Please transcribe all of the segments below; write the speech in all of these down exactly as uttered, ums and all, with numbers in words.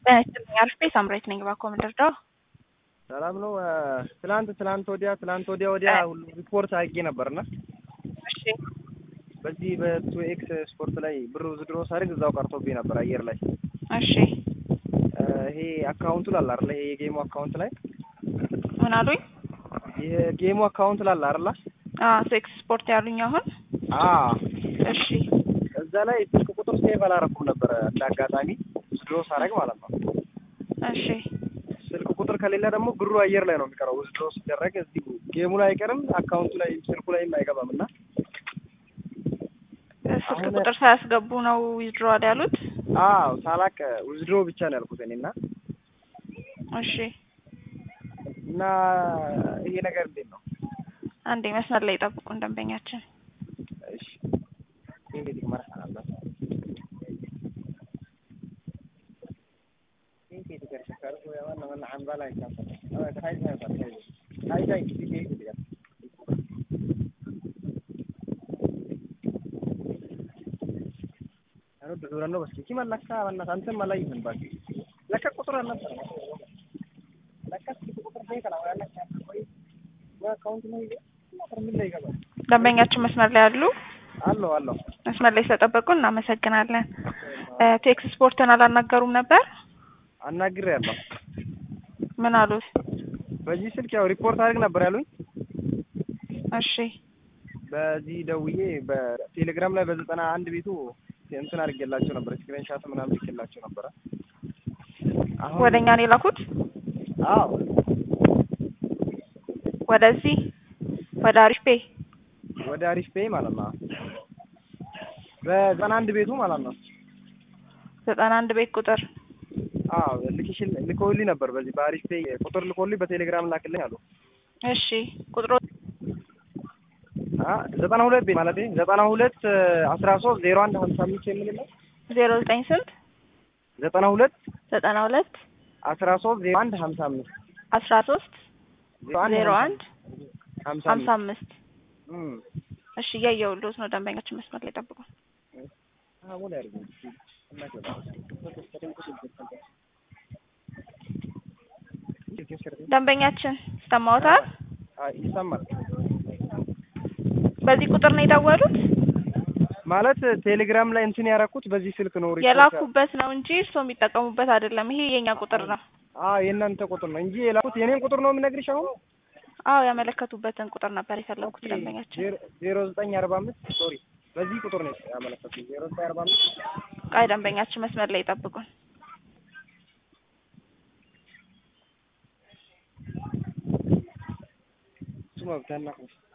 አርፌ ሳምራይት ነኝ ባኮመንደርዳ ሰላም ነው። ትላንት ትላንት ወዲያ ትላንት ወዲያ ወዲያ ሁሉ ሪፖርት አድርጌ ነበርና እሺ በዚህ በቱ ኤክስ ስፖርት ላይ ብሩ ዝድሮ ሳርግ እዛው ቀርቶብኝ ነበር አየር ላይ። እሺ ይሄ አካውንቱ ላላ አይደል? ይሄ የጌሙ አካውንት ላይ ምን አሉኝ? ይሄ ጌሙ አካውንት ላላ አይደል? አዎ ሴክስ ስፖርት ያሉኝ አሁን። አዎ እሺ እዛ ላይ ስልክ ቁጥር ሴቭ አላረኩም ነበር እንዳጋጣሚ ዝድሮ ሳረግ ማለት ነው። እሺ ስልክ ቁጥር ከሌለ ደግሞ ብሩ አየር ላይ ነው የሚቀረው። ዝድሮ ሲደረግ እዚህ ጌሙ ላይ አይቀርም፣ አካውንቱ ላይ ስልኩ ላይም አይገባምና ስልክ ቁጥር ሳያስገቡ ነው ዊዝድሮ ያሉት? አዎ ሳላቅ ዊዝድሮ ብቻ ነው ያልኩት እኔና። እሺ እና ይሄ ነገር እንዴት ነው? አንዴ መስመር ላይ ጠብቁን ደንበኛችን። እሺ እንግዲህ ማርካናላ እንዴ ተከርካሩ ያዋና ዋና አንባላ ይካፈል አዎ ከሀይ ሳይ ሳይ ሃይ ሳይ ዲቴል ይልቃል አሮ ዱራኖ በስ ኪ ማላካ ዋና አንተም ማላይ ምን ባክ ለካ ቁጥር አልነበረ ለካ ቁጥር ላይ ከላው ያለ ወይ አካውንት ነው ይሄ ምን ላይ ይገባል? ደንበኛችን መስመር ላይ አሉ? አሎ አሎ መስመር ላይ ስለጠበቁ እናመሰግናለን። ቴክስ ስፖርትን አላናገሩም ነበር? አናግሬያለሁ። ምን አሉት? በዚህ ስልክ ያው ሪፖርት አድርግ ነበር ያሉኝ። እሺ በዚህ ደውዬ በቴሌግራም ላይ በዘጠና አንድ ቤቱ እንትን አድርጌላቸው ነበር፣ ስክሪንሻት ምናምን ልኬላቸው ነበር። አሁን ወደኛ ነው የላኩት? አዎ ወደዚህ ወደ አሪፍ ፔይ ወደ አሪፍ ፔይ ማለት ነው። በዘጠና አንድ ቤቱ ማለት ነው። ዘጠና አንድ ቤት ቁጥር አዎ ልክሽል ልኮልኝ ነበር። በዚህ በአሪፍ ፔይ ቁጥር ልኮልኝ በቴሌግራም ላክልኝ አሉ። እሺ ቁጥሩ አ ዘጠና ሁለት ቤት ማለት ነው። ዘጠና ሁለት አስራ ሶስት ዜሮ አንድ ሀምሳ አምስት የሚል ነው። ዜሮ ዘጠኝ ስንት? ዘጠና ሁለት ዘጠና ሁለት አስራ ሶስት ዜሮ አንድ ሀምሳ አምስት አስራ ሶስት ዜሮ አንድ ሀምሳ አምስት እም እሺ ያየውልዎት ነው። ደንበኛችን መስመር ላይ ጠብቁ። አዎ ወደ አሪፍ ደንበኛችን ሰማውታል? አይ ይሰማል። በዚህ ቁጥር ነው የደወሉት? ማለት ቴሌግራም ላይ እንትን ያደረኩት በዚህ ስልክ ነው። ሪፖርት የላኩበት ነው እንጂ እርስዎ የሚጠቀሙበት አይደለም። ይሄ የኛ ቁጥር ነው። አዎ የእናንተ ቁጥር ነው እንጂ የላኩት የኔን ቁጥር ነው የምነግርሽ አሁን። አዎ ያመለከቱበትን ቁጥር ነበር የፈለኩት ደንበኛችን። ዜሮ ዘጠኝ አርባ አምስት ሶሪ በዚህ ቁጥር ነው ያመለከቱት። ዜሮ ዘጠኝ አርባ አምስት ቃይ ደንበኛችን መስመር ላይ ጠብቁን። ሱማ ብታና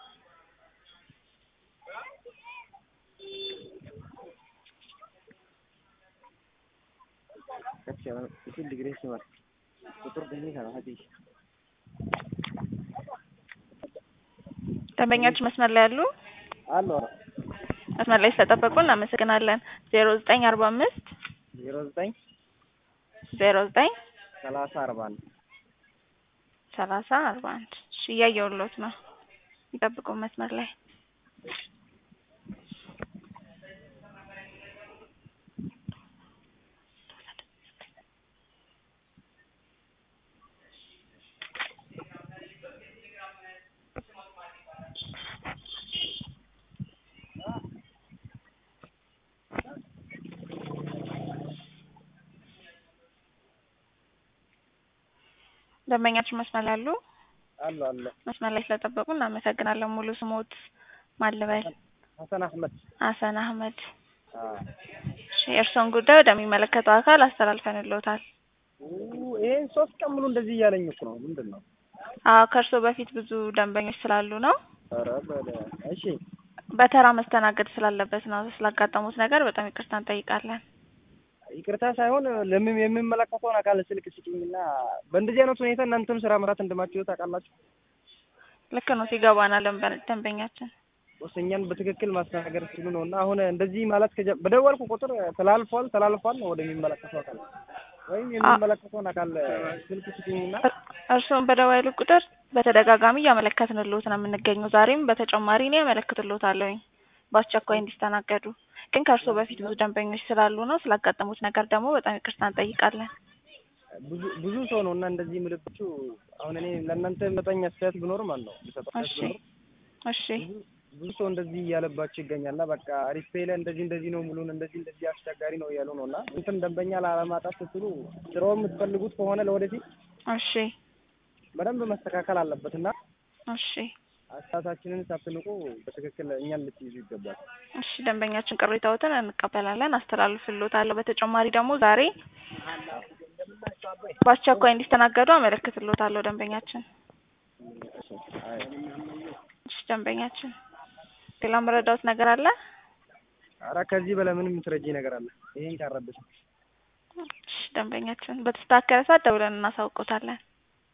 ከቻለ እዚህ ዲግሪ ሲማር ቁጥር ደኝ ካላዲ ደንበኛችን መስመር ላይ አሉ? አሎ መስመር ላይ ስለጠበቁ እናመሰግናለን። ዜሮ ዘጠኝ አርባ አምስት ዜሮ ዘጠኝ ዜሮ ዘጠኝ ሰላሳ አርባ አንድ ሰላሳ አርባ አንድ እሺ እያየሁልዎት ነው። ይጠብቁ መስመር ላይ። ደንበኛችን መስመር ላይ አሉ? አሎ አሎ መስመር ላይ ስለጠበቁ እናመሰግናለን። ሙሉ ስሞት ማልበል? ሀሰን አህመድ። ሀሰን አህመድ። አዎ እሺ የእርስዎን ጉዳይ ወደሚመለከተው አካል አስተላልፈንልዎታል። ይሄን ሶስት ቀን ሙሉ እንደዚህ እያለኝ እኮ ነው። ምንድን ነው? አዎ ከእርስዎ በፊት ብዙ ደንበኞች ስላሉ ነው። ኧረ በለ እሺ በተራ መስተናገድ ስላለበት ነው። ስላጋጠሙት ነገር በጣም ይቅርታ እንጠይቃለን። ይቅርታ ሳይሆን ለምን የሚመለከተውን አካል ስልክ ስጪኝና በእንደዚህ አይነት ሁኔታ እናንተም ስራ መራት እንደማትችሉ ታውቃላችሁ። ልክ ነው ሲገባናል። ደንበኛችን ወሰኛን በትክክል ማስተናገድ ሲሉ ነውና አሁን እንደዚህ ማለት በደወልኩ ቁጥር ተላልፏል ተላልፏል ወደሚመለከተው አካል ወይም የሚመለከተውን አካል ስልክ ስጪኝና እርስዎን በደወሉ ቁጥር በተደጋጋሚ እያመለከትንልዎት ነው የምንገኘው። ዛሬም በተጨማሪ እኔ አመለክትልዎታለሁኝ በአስቸኳይ እንዲስተናገዱ። ግን ከእርስዎ በፊት ብዙ ደንበኞች ስላሉ ነው። ስላጋጠሙት ነገር ደግሞ በጣም ይቅርታ እንጠይቃለን። ብዙ ብዙ ሰው ነው እና እንደዚህ ምልክቱ አሁን እኔ ለእናንተ መጠኛ አስተያየት ቢኖር ማለት ነው እሺ ቢኖር እሺ ብዙ ብዙ ሰው እንደዚህ እያለባቸው ይገኛልና በቃ ሪፔይ ላይ እንደዚህ እንደዚህ ነው ሙሉን እንደዚህ እንደዚህ አስቸጋሪ ነው እያሉ ነውና እንትን ደንበኛ ላለማጣት ስትሉ ስራው የምትፈልጉት ከሆነ ለወደፊት እሺ በደንብ መስተካከል አለበትና እሺ አስተያየታችንን ሳትንቁ በትክክል እኛን ልትይዙ ይገባል። እሺ ደንበኛችን ቅሬታዎትን እንቀበላለን፣ አስተላልፍልዎታለሁ። በተጨማሪ ደግሞ ዛሬ በአስቸኳይ እንዲስተናገዱ አመለክትልዎታለሁ ደንበኛችን። እሺ ደንበኛችን ሌላ መረዳት ነገር አለ? ኧረ ከዚህ በላይ ምንም የምትረጂ ነገር አለ? ይሄን ካረብሽ እሺ ደንበኛችን በተስተካከለ ሰዓት ደውለን እናሳውቅዎታለን።